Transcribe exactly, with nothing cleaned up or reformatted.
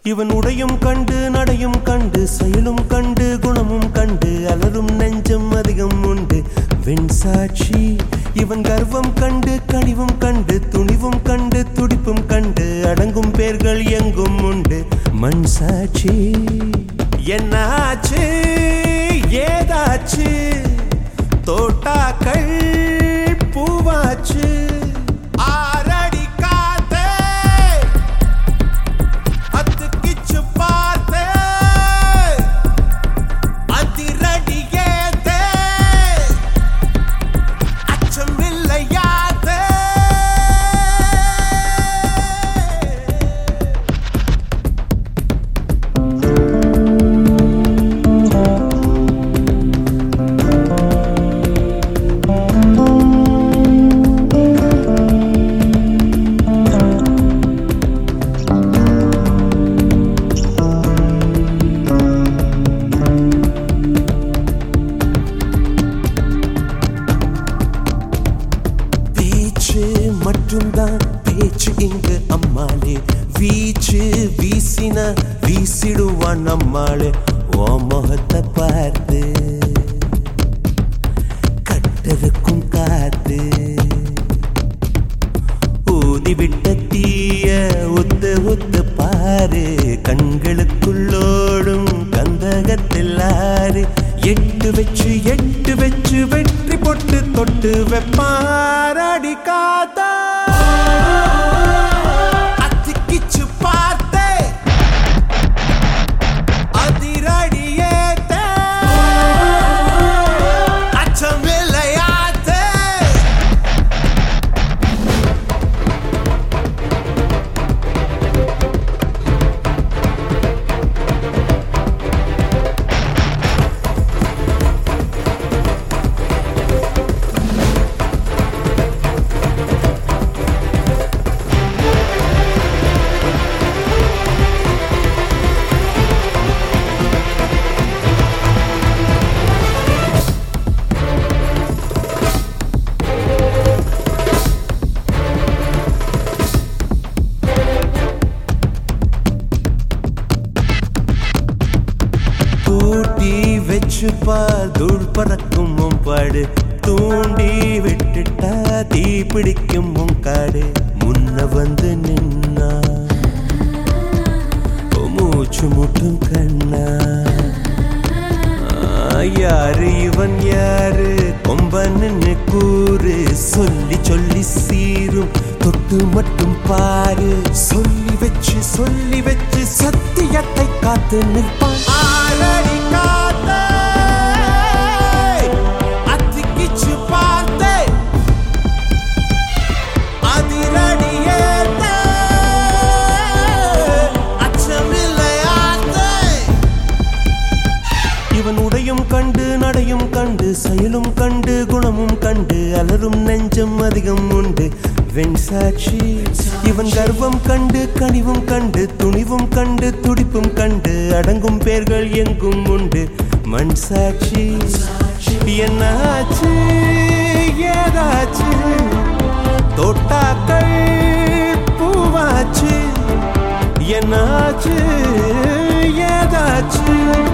இவன் உடையும் கண்டு நடையும் கண்டு செயலும் கண்டு குணமும் கண்டு அலரும் நெஞ்சம் அதிகம் உண்டு வெண்சாட்சி. இவன் கர்வம் கண்டு கனிவும் கண்டு துணிவும் கண்டு துடிப்பும் கண்டு அடங்கும் பேர்கள் எங்கும் உண்டு மண் சாட்சி. என்னாச்சு ஏதாச்சு தோட்டாக்கள் பூவாச்சு மட்டும்தான் பேச்சு இங்கு அம்மாளே வீச்சு வீசின வீசிடுவான் அம்மாளே ஓ முகத்தை பார்த்து கட்டருக்கும் காத்து ஊதி விட்ட தீய ஒத்து ஒத்து பாரு கண்களுக்குள்ளோடும் கந்தகத்தில் ஆறு எட்டு வச்சு எட்டு வச்சு வெற்றி பொட்டு தொட்டு வெப்பாரடி காத்தா அத்திக்கிச்சு பார்த்தே அதிரடியேத்தே அச்சமில்லையாத்தே. தூள் பறக்கும் மும்பாடு தூண்டி விட்டுட்டா தீ பிடிக்கும் முங்காடு முன்ன வந்து நின்னா மூச்சு முட்டும் கண்ணா யாரு இவன் யாரு கொம்பன்னு கூறு சொல்லி சொல்லி சீரும் தொட்டு மட்டும் பாரு சொல்லி வச்சு சொல்லி வச்சு சத்தியத்தை காத்து நிற்பான் ஆளடி காத்த அத்திக்கிச்சு பார்த்த அதிரடியேத்த அச்சமில்லையாத்த. இவன் உடையும் கண்டு நடையும் கண்டு செயலும் கண்டு குணமும் கண்டு அலரும் நெஞ்சம் அதிகம் உண்டு வெண்சாட்சி. இவன் கர்வம் கண்டு கனிவும் கண்டு துணிவும் கண்டு துடிப்பும் கண்டு அடங்கும் பேர்கள் எங்கும் உண்டு மண் சாட்சி. என்னாச்சு ஏதாச்சு தோட்டாக்கள் பூவாச்சு என்னாச்சு ஏதாச்சு